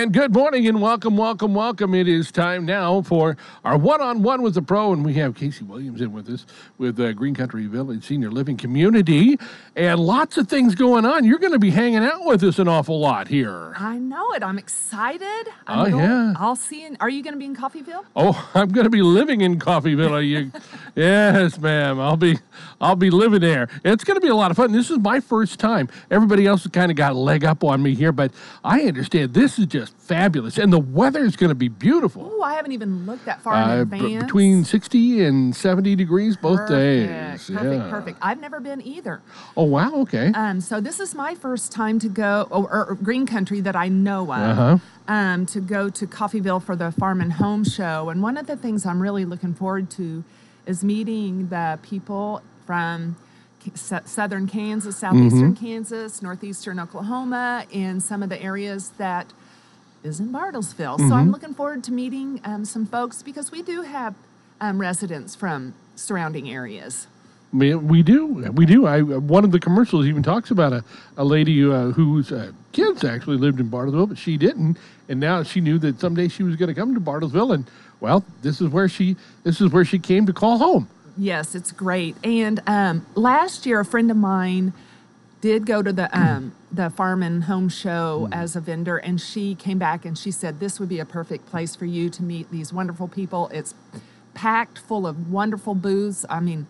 And good morning and welcome. It is time now for our one-on-one with the pro, and we have Casey Williams in with us with Green Country Village Senior Living Community, and lots of things going on. You're going to be hanging out with us an awful lot here. I know it. I'm excited. Yeah. I'll see you. Are you going to be in Coffeyville? Oh, I'm going to be living in Coffeyville. Yes, ma'am. I'll be living there. It's going to be a lot of fun. This is my first time. Everybody else has kind of got a leg up on me here, but I understand this is just fabulous, and the weather is going to be beautiful. Oh, I haven't even looked that far in advance. Between 60 and 70 degrees both days. Perfect. I've never been either. Oh, wow, okay. So this is my first time to go, or Green Country that I know of, to go to Coffeyville for the Farm and Home Show. And one of the things I'm really looking forward to is meeting the people from southern Kansas, southeastern Kansas, northeastern Oklahoma, and some of the areas that is in Bartlesville. So I'm looking forward to meeting some folks because we do have residents from surrounding areas. We do. One of the commercials even talks about a lady whose kids actually lived in Bartlesville, but she didn't, and now she knew that someday she was going to come to Bartlesville, and well, this is where she came to call home. Yes, it's great. And last year, a friend of mine did go to the Farm and Home Show as a vendor, and she came back and she said, this would be a perfect place for you to meet these wonderful people. It's packed full of wonderful booths. I mean,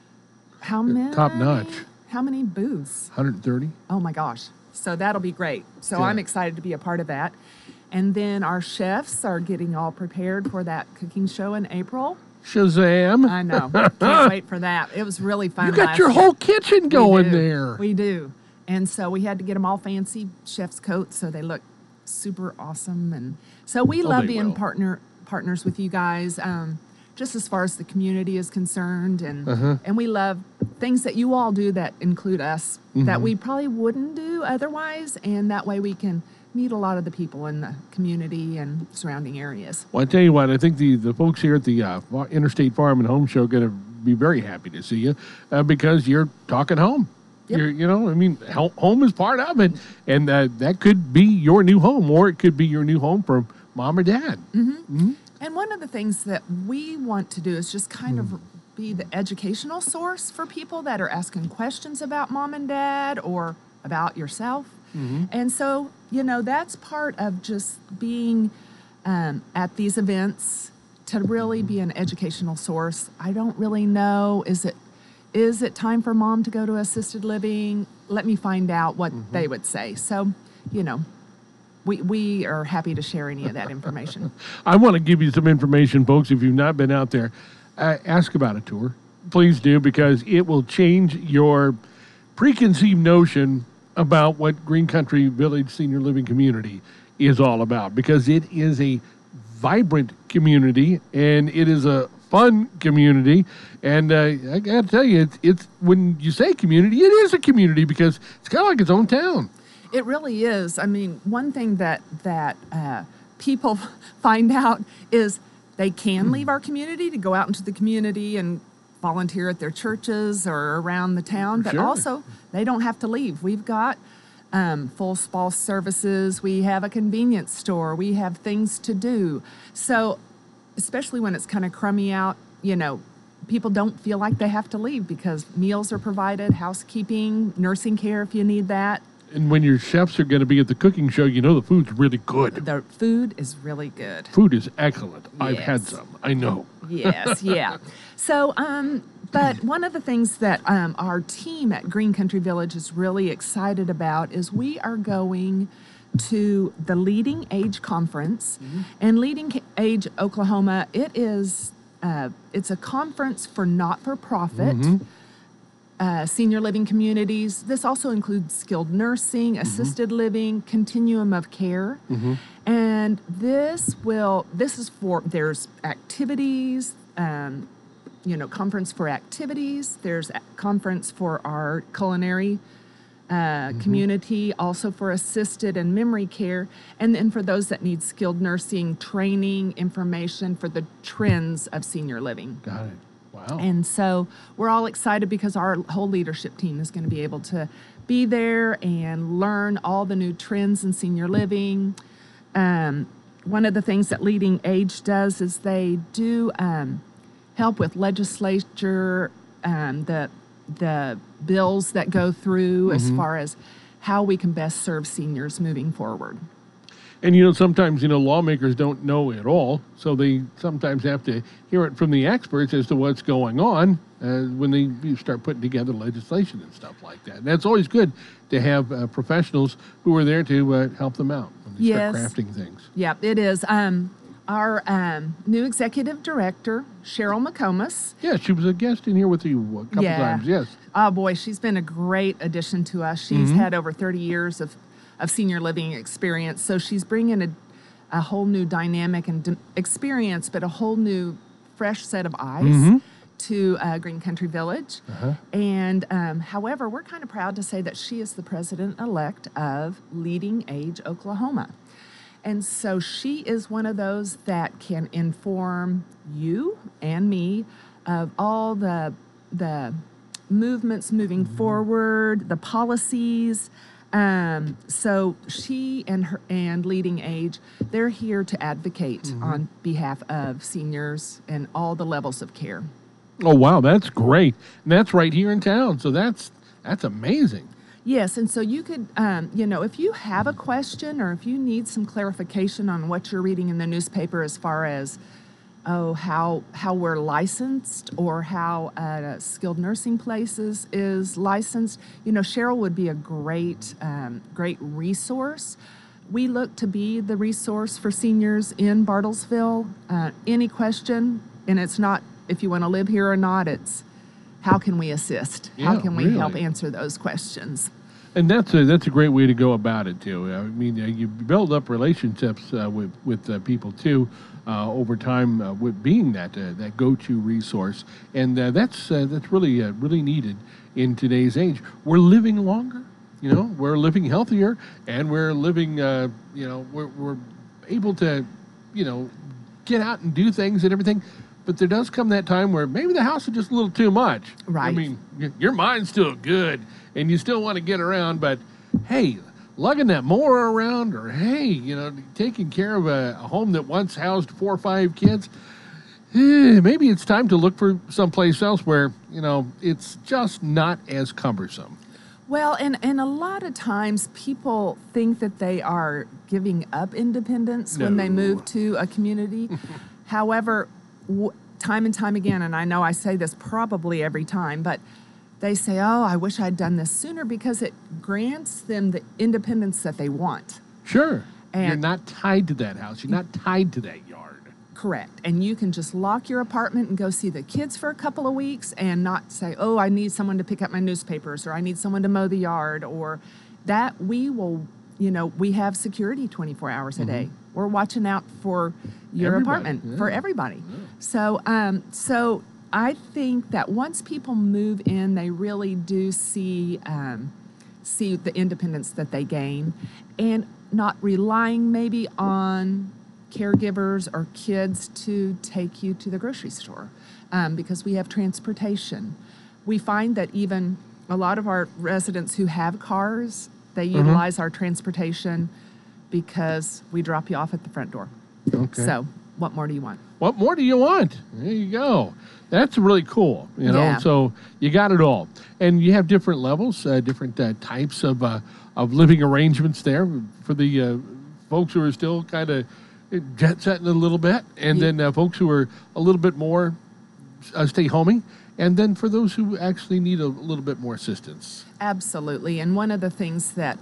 how many? Top notch. How many booths? 130. Oh, my gosh. So that'll be great. So Yeah. I'm excited to be a part of that. And then our chefs are getting all prepared for that cooking show in April. Shazam. I know. Can't wait for that. It was really fun. You got your whole kitchen going there. We do. And so we had to get them all fancy chef's coats so they look super awesome. And so we love being partners with you guys, just as far as the community is concerned. And we love things that you all do that include us that we probably wouldn't do otherwise. And that way we can meet a lot of the people in the community and surrounding areas. Well, I tell you what, I think the folks here at the Interstate Farm and Home Show are going to be very happy to see you because you're talking home. Yep. Home is part of it, and that could be your new home, or it could be your new home for mom or dad. And one of the things that we want to do is just kind of be the educational source for people that are asking questions about mom and dad or about yourself. And so, that's part of just being at these events to really be an educational source. I don't really know, is it time for mom to go to assisted living? Let me find out what they would say. So, we are happy to share any of that information. I want to give you some information, folks. If you've not been out there, ask about a tour. Please do, because it will change your preconceived notion about what Green Country Village Senior Living Community is all about, because it is a vibrant community and it is a fun community. And I got to tell you, it's when you say community, it is a community because it's kind of like its own town. It really is. I mean, one thing that people find out is they can leave our community to go out into the community and volunteer at their churches or around the town, but also they don't have to leave. We've got full spa services. We have a convenience store. We have things to do. So especially when it's kind of crummy out, people don't feel like they have to leave because meals are provided, housekeeping, nursing care if you need that. And when your chefs are going to be at the cooking show, the food's really good. The food is really good. Food is excellent. Yes. I've had some. I know. Yes, yeah. So, but one of the things that our team at Green Country Village is really excited about is we are going to the Leading Age Conference. And Leading Age Oklahoma, it's a conference for not-for-profit senior living communities. This also includes skilled nursing, assisted living, continuum of care. And there's activities, conference for activities. There's a conference for our culinary community, also for assisted and memory care. And then for those that need skilled nursing, training, information for the trends of senior living. Got it. Wow. And so we're all excited because our whole leadership team is going to be able to be there and learn all the new trends in senior living, One of the things that Leading Age does is they do help with legislature, the bills that go through as far as how we can best serve seniors moving forward. And, sometimes, lawmakers don't know it all, so they sometimes have to hear it from the experts as to what's going on when you start putting together legislation and stuff like that. And that's always good to have professionals who are there to help them out when they start crafting things. Yeah, it is. Our new executive director, Cheryl McComas. Yeah, she was a guest in here with you a couple times, yes. Oh, boy, she's been a great addition to us. She's had over 30 years of senior living experience, so she's bringing a whole new dynamic and experience, but a whole new fresh set of eyes to Green Country Village. And however, we're kind of proud to say that she is the president-elect of Leading Age Oklahoma. And so she is one of those that can inform you and me of all the movements moving forward, the policies. So she and Leading Age, they're here to advocate on behalf of seniors and all the levels of care. Oh, wow, that's great. And that's right here in town, so that's amazing. Yes, and so you could, if you have a question or if you need some clarification on what you're reading in the newspaper as far as, how we're licensed or how skilled nursing places is licensed, Cheryl would be a great resource. We look to be the resource for seniors in Bartlesville. Any question, and it's not if you want to live here or not, it's how can we assist? How can we help answer those questions? And that's a great way to go about it too. I mean, you build up relationships with people too over time with being that go-to resource, and that's really needed in today's age. We're living longer, we're living healthier, and we're living, we're able to, get out and do things and everything. But there does come that time where maybe the house is just a little too much. Right. I mean, your mind's still good, and you still want to get around, but hey, lugging that mower around, or hey, taking care of a home that once housed 4 or 5 kids, maybe it's time to look for someplace else where, it's just not as cumbersome. Well, and a lot of times people think that they are giving up independence when they move to a community. However, time and time again, and I know I say this probably every time, but they say, I wish I'd done this sooner, because it grants them the independence that they want. Sure. And you're not tied to that house. You're not tied to that yard. Correct. And you can just lock your apartment and go see the kids for a couple of weeks and not say, I need someone to pick up my newspapers, or I need someone to mow the yard, or that. We will, we have security 24 hours a day. We're watching out for your apartment, for everybody. Yeah. So I think that once people move in, they really do see the independence that they gain, and not relying maybe on caregivers or kids to take you to the grocery store, because we have transportation. We find that even a lot of our residents who have cars, they utilize our transportation because we drop you off at the front door. Okay. So what more do you want? What more do you want? There you go. That's really cool. Yeah. So you got it all, and you have different levels, different types of living arrangements there for the folks who are still kind of jet setting a little bit, and then folks who are a little bit more stay homey, and then for those who actually need a little bit more assistance. Absolutely. And one of the things that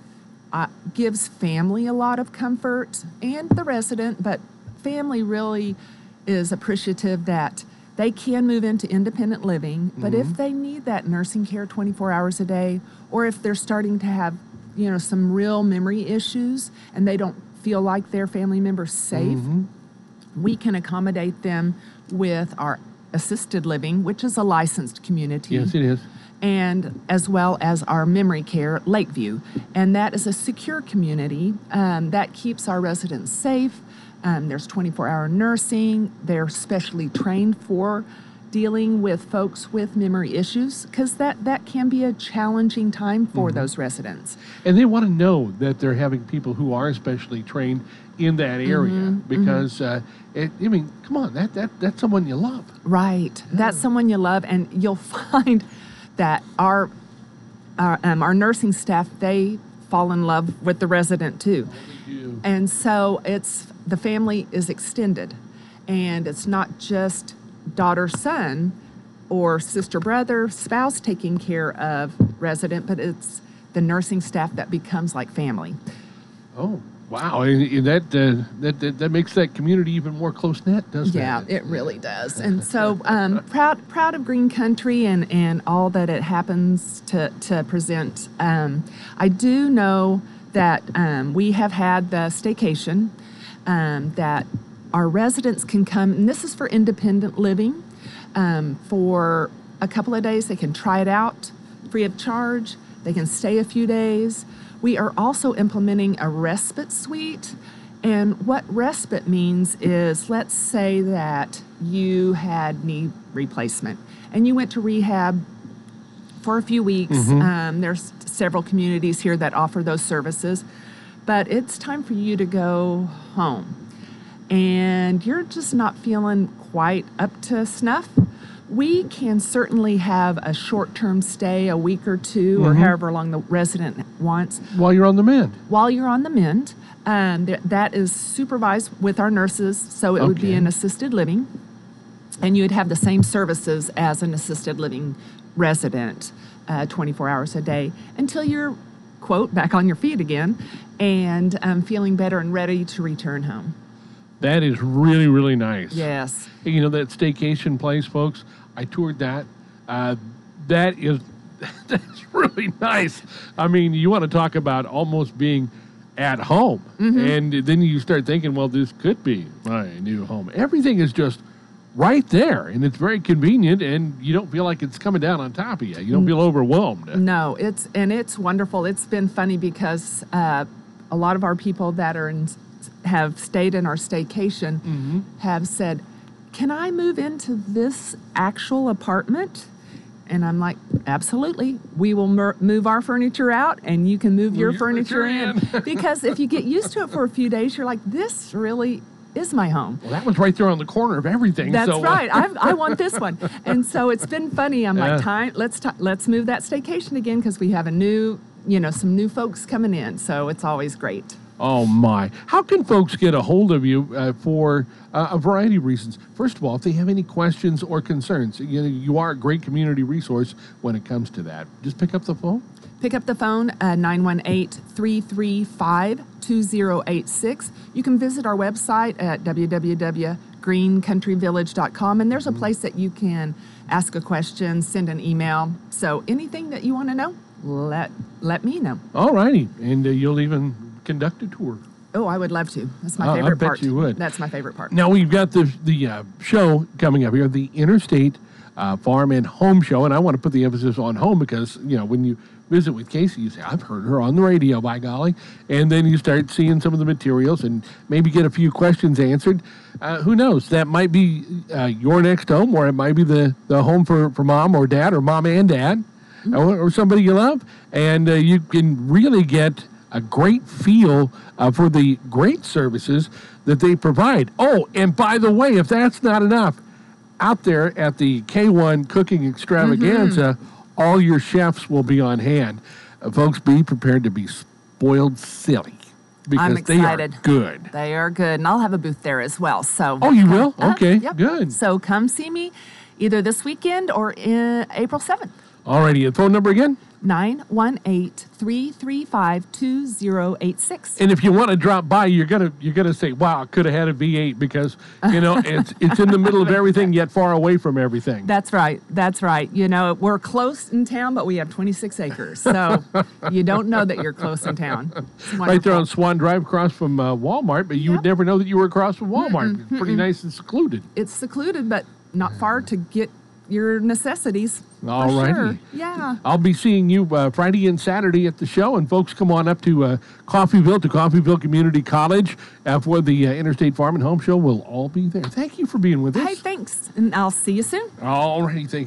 gives family a lot of comfort, and the resident, but family really is appreciative that they can move into independent living, but if they need that nursing care 24 hours a day, or if they're starting to have, some real memory issues and they don't feel like their family member's safe, we can accommodate them with our assisted living, which is a licensed community. Yes, it is. And as well as our memory care, Lakeview. And that is a secure community that keeps our residents safe. There's 24-hour nursing. They're specially trained for dealing with folks with memory issues, because that can be a challenging time for those residents. And they want to know that they're having people who are especially trained in that area because, I mean, come on, that's someone you love. Right. That's someone you love, and you'll find that our nursing staff, they fall in love with the resident too. And so the family is extended, and it's not just daughter, son, or sister, brother, spouse taking care of resident, but it's the nursing staff that becomes like family. Oh, wow. And that makes that community even more close-knit, doesn't it? Yeah, it really does. And so proud of Green Country and all that it happens to present. I do know that we have had the staycation that our residents can come, and this is for independent living, for a couple of days. They can try it out free of charge. They can stay a few days. We are also implementing a respite suite. And what respite means is, let's say that you had knee replacement and you went to rehab for a few weeks. There's several communities here that offer those services, but it's time for you to go home. And you're just not feeling quite up to snuff. We can certainly have a short-term stay, a week or two, or however long the resident wants. While you're on the mend. While you're on the mend. That is supervised with our nurses, so it would be an assisted living. And you would have the same services as an assisted living resident, 24 hours a day, until you're, quote, back on your feet again and feeling better and ready to return home. That is really, really nice. Yes. Hey, you know, that staycation place, folks, I toured that. That's really nice. I mean, you want to talk about almost being at home. And then you start thinking, well, this could be my new home. Everything is just right there, and it's very convenient, and you don't feel like it's coming down on top of you. You don't feel overwhelmed. No, it's wonderful. It's been funny because a lot of our people that have stayed in our staycation have said, can I move into this actual apartment? And I'm like, absolutely. We will move our furniture out, and you can move your furniture in. Because if you get used to it for a few days, you're like, this really is my home. Well, that was right there on the corner of everything. That's right. I want this one. And so it's been funny. I'm like, let's move that staycation again, because we have some new folks coming in. So it's always great. Oh, my. How can folks get a hold of you for a variety of reasons? First of all, if they have any questions or concerns, you are a great community resource when it comes to that. Just pick up the phone. Pick up the phone, 918-335-2086. You can visit our website at www.greencountryvillage.com, and there's a place that you can ask a question, send an email. So anything that you want to know, let me know. All righty. And you'll even conduct a tour. Oh, I would love to. That's my favorite part. I bet you would. That's my favorite part. Now, we've got the show coming up here, the Interstate Farm and Home Show, and I want to put the emphasis on home because, when you visit with Casey, you say, I've heard her on the radio, by golly, and then you start seeing some of the materials and maybe get a few questions answered. Who knows? That might be your next home, or it might be the home for mom or dad, or mom and dad, or somebody you love, and you can really get a great feel for the great services that they provide. Oh, and by the way, if that's not enough, out there at the K1 Cooking Extravaganza, all your chefs will be on hand. Folks, be prepared to be spoiled silly because I'm excited. They are good. They are good, and I'll have a booth there as well. So. Oh, you will? Okay, yep. Good. So come see me either this weekend or April 7th. All righty, and phone number again? 918-335-2086. And if you want to drop by, you're gonna say, "Wow, I could have had a V8," because it's in the middle of everything, yet far away from everything. That's right. That's right. We're close in town, but we have 26 acres, so you don't know that you're close in town. Right there on Swan Drive, across from Walmart, but you would never know that you were across from Walmart. It's pretty nice and secluded. It's secluded, but not far to get your necessities. All for righty. sure. Yeah. I'll be seeing you Friday and Saturday at the show, and folks, come on up to Coffeyville Community College for the Interstate Farm and Home Show. We'll all be there. Thank you for being with us. Hey, thanks. And I'll see you soon. All righty. Thank you.